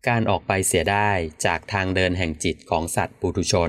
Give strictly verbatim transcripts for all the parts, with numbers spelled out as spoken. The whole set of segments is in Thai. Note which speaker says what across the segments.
Speaker 1: การออกไปเสียได้จากทางเดินแห่งจิตของสัตว์ปุถุชน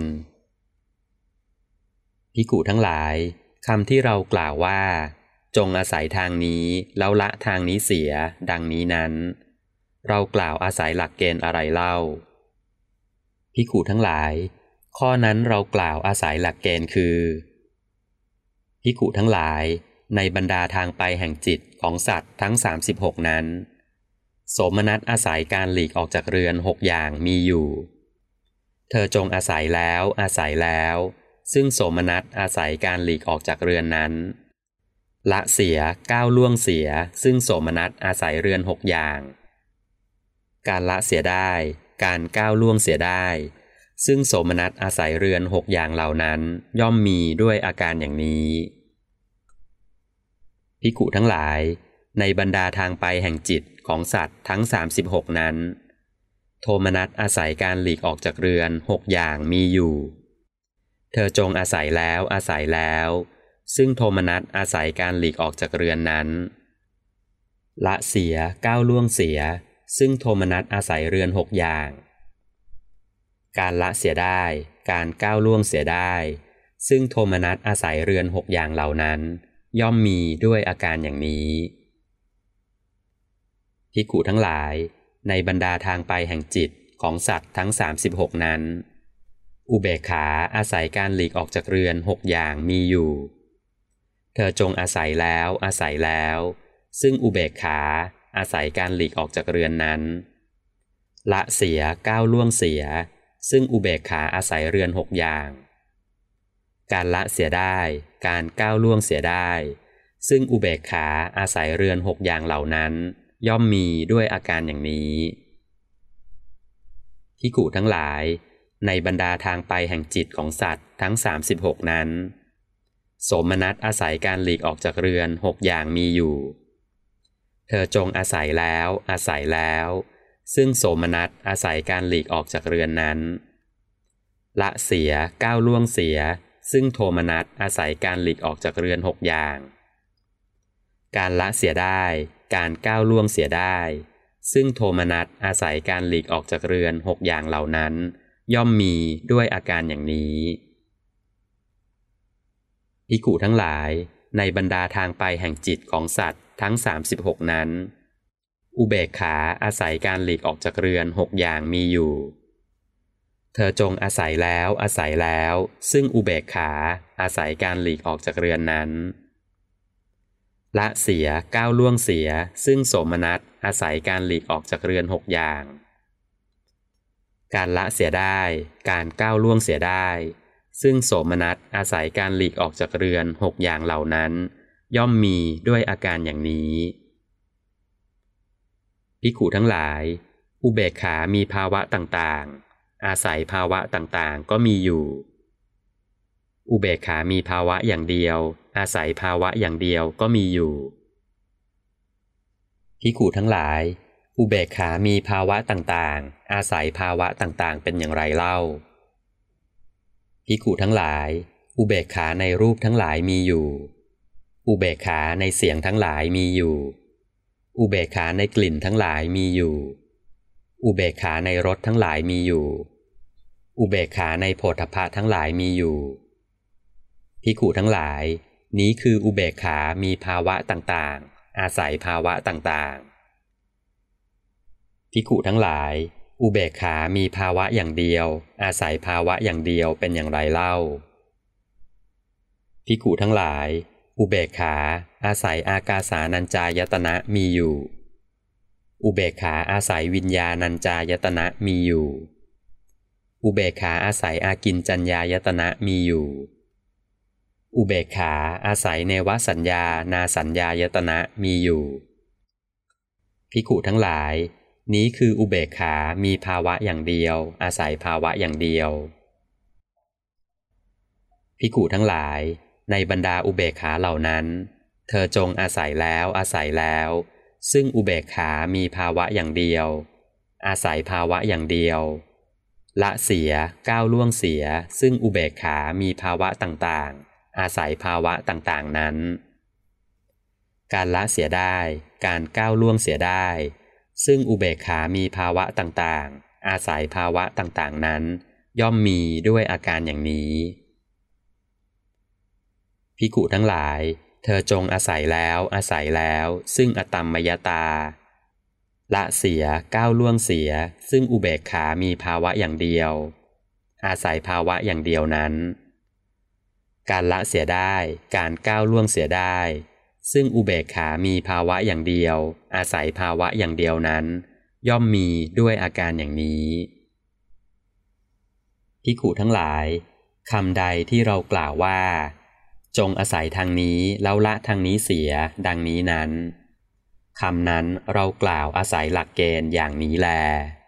Speaker 1: ภิกขุทั้งหลายคำที่เรากล่าวว่าจงอาศัยทางนี้แล้วละทางนี้เสียดังนี้นั้นเรากล่าวอาศัยหลักเกณฑ์อะไรเล่าภิกขุทั้งหลายข้อนั้นเรากล่าวอาศัยหลักเกณฑ์คือภิกขุทั้งหลายในบรรดาทางไปแห่งจิตของสัตว์ทั้งสามสิบหกนั้นโสมนัสอาศัยการหลีกออกจากเรือนหกอย่างมีอยู่เธอจงอาศัยแล้วอาศัยแล้วซึ่งโสมนัสอาศัยการหลีกออกจากเรือนนั้นละเสียก้าวล่วงเสียซึ่งโสมนัสอาศัยเรือนหกอย่างการละเสียได้การก้าวล่วงเสียได้ซึ่งโสมนัสอาศัยเรือนหกอย่างเหล่านั้นย่อมมีด้วยอาการอย่างนี้ภิกขุทั้งหลายในบรรดาทางไปแห่งจิตของสัตว์ทั้งสามสิบหกนั้นโทมนัสอาศัยการหลีกออกจากเรือนหกอย่างมีอยู่เธอจงอาศัยแล้วอาศัยแล้วซึ่งโทมนัสอาศัยการหลีกออกจากเรือนนั้นละเสียก้าวล่วงเสียซึ่งโทมนัสอาศัยเรือนหกอย่างการละเสียได้การก้าวล่วงเสียได้ซึ่งโทมนัสอาศัยเรือนหกอย่างเหล่านั้นย่อมมีด้วยอาการอย่างนี้ภิกขุทั้งหลายในบรรดาทางไปแห่งจิตของสัตว์ทั้งสามสิบหกนั้นอุเบกขาอาศัยการหลีกออกจากเรือนหกอย่างมีอยู่เธอจงอาศัยแล้วอาศัยแล้วซึ่งอุเบกขาอาศัยการหลีกออกจากเรือนนั้นละเสียก้าวล่วงเสียซึ่งอุเบกขาอาศัยเรือนหกอย่างการละเสียได้การก้าวล่วงเสียได้ซึ่งอุเบกขาอาศัยเรือนหกอย่างเหล่านั้นย่อมมีด้วยอาการอย่างนี้ภิกขุทั้งหลายในบรรดาทางไปแห่งจิตของสัตว์ทั้งสามสิบหกนั้นโสมนัสอาศัยการหลีกออกจากเรือนหกอย่างมีอยู่เธอจงอาศัยแล้วอาศัยแล้วซึ่งโสมนัสอาศัยการหลีกออกจากเรือนนั้นละเสียก้าวล่วงเสียซึ่งโทมนัสอาศัยการหลีกออกจากเรือนหกอย่างการละเสียได้การก้าวล่วงเสียได้ซึ่งโทมนัสอาศัยการหลีกออกจากเรือนหกอย่างเหล่านั้นย่อมมีด้วยอาการอย่างนี้ภิกขุทั้งหลายในบรรดาทางไปแห่งจิตของสัตว์ทั้งสามสิบหกนั้นอุเบกขาอาศัยการหลีกออกจากเรือนหกอย่างมีอยู่เธอจงอาศัยแล้วอาศัยแล้วซึ่งอุเบกขาอาศัยการหลีกออกจากเรือนนั้นละเสียก้าวล่วงเสียซึ่งโสมนัสอาศัยการหลีกออกจากเรือนหกอย่างการละเสียได้การก้าวล่วงเสียได้ซึ่งโสมนัสอาศัยการหลีกออกจากเรือนหกอย่างเหล่านั้นย่อมมีด้วยอาการอย่างนี้ภิกขุทั้งหลายอุเบกขามีภาวะต่างๆอาศัยภาวะต่างๆก็มีอยู่อุเบกขามีภาวะอย่างเดียวอาศัยภาวะอย่างเดียวก็มีอยู่ภิกขุทั้งหลายอุเบกขามีภาวะต่างๆอาศัยภาวะต่างๆเป็นอย่างไรเล่าภิกขุทั้งหลายอุเบกขาในรูปทั้งหลายมีอยู่อุเบกขาในเสียงทั้งหลายมีอยู่อุเบกขาในกลิ่นทั้งหลายมีอยู่อุเบกขาในรสทั้งหลายมีอยู่อุเบกขาในโผฏฐัพพะทั้งหลายมีอยู่ภิกขุทั้งหลายนี้คืออุเบกขามีภาวะต่างๆอาศัยภาวะต่างๆภิกขุทั้งหลายอุเบกขามีภาวะอย่างเดียวอาศัยภาวะอย่างเดียวเป็นอย่างไรเล่าภิกขุทั้งหลายอุเบกขาอาศัยอากาสานัญจายตนะมีอยู่อุเบกขาอาศัยวิญญาณัญจายตนะมีอยู่อุเบกขาอาศัยอากิญจัญญายตนะมีอยู่อุเบกขาอาศัยเนวสัญญานาสัญญายตนะมีอยู่ภิกขุทั้งหลายนี้คืออุเบกขามีภาวะอย่างเดียวอาศัยภาวะอย่างเดียวภิกขุทั้งหลายในบรรดาอุเบกขาเหล่านั้นเธอจงอาศัยแล้วอาศัยแล้วซึ่งอุเบกขามีภาวะอย่างเดียวอาศัยภาวะอย่างเดียวละเสียก้าวล่วงเสียซึ่งอุเบกขามีภาวะต่างๆอาศัยภาวะต่างๆนั้นการละเสียได้การก้าวล่วงเสียได้ซึ่งอุเบกขามีภาวะต่างๆอาศัยภาวะต่างๆนั้นย่อมมีด้วยอาการอย่างนี้ภิกขุทั้งหลายเธอจงอาศัยแล้วอาศัยแล้วซึ่งอตัมมยตาละเสียก้าวล่วงเสียซึ่งอุเบกขามีภาวะอย่างเดียวอาศัยภาวะอย่างเดียวนั้นการละเสียได้การก้าวล่วงเสียได้ซึ่งอุเบกขามีภาวะอย่างเดียวอาศัยภาวะอย่างเดียวนั้นย่อมมีด้วยอาการอย่างนี้ภิกขุทั้งหลายคำใดที่เรากล่าวว่าจงอาศัยทางนี้แล้วละทางนี้เสียดังนี้นั้นคำนั้นเรากล่าวอาศัยหลักเกณฑ์อย่างนี้แล